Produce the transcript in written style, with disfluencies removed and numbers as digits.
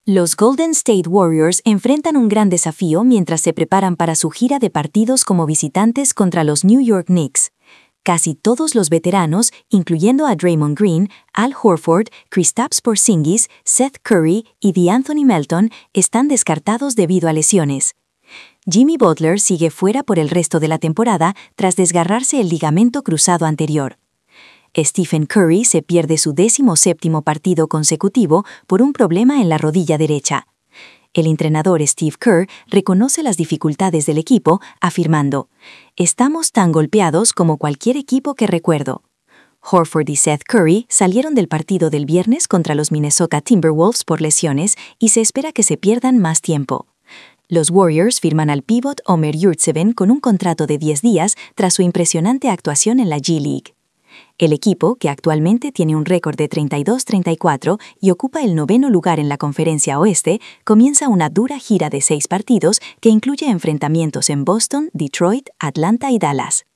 Los Golden State Warriors enfrentan un gran desafío mientras se preparan para su gira de partidos como visitantes contra los New York Knicks. Casi todos los veteranos, incluyendo a Draymond Green, Al Horford, Kristaps Porzingis, Seth Curry y DeAnthony Melton, están descartados debido a lesiones. Jimmy Butler sigue fuera por el resto de la temporada tras desgarrarse el ligamento cruzado anterior. Stephen Curry se pierde su 17º partido consecutivo por un problema en la rodilla derecha. El entrenador Steve Kerr reconoce las dificultades del equipo, afirmando: «Estamos tan golpeados como cualquier equipo que recuerdo». Horford y Seth Curry salieron del partido del viernes contra los Minnesota Timberwolves por lesiones y se espera que se pierdan más tiempo. Los Warriors firman al pívot Omer Yurtseven con un contrato de 10 días tras su impresionante actuación en la G-League. El equipo, que actualmente tiene un récord de 32-34 y ocupa el 9º lugar en la Conferencia Oeste, comienza una dura gira de 6 partidos que incluye enfrentamientos en Boston, Detroit, Atlanta y Dallas.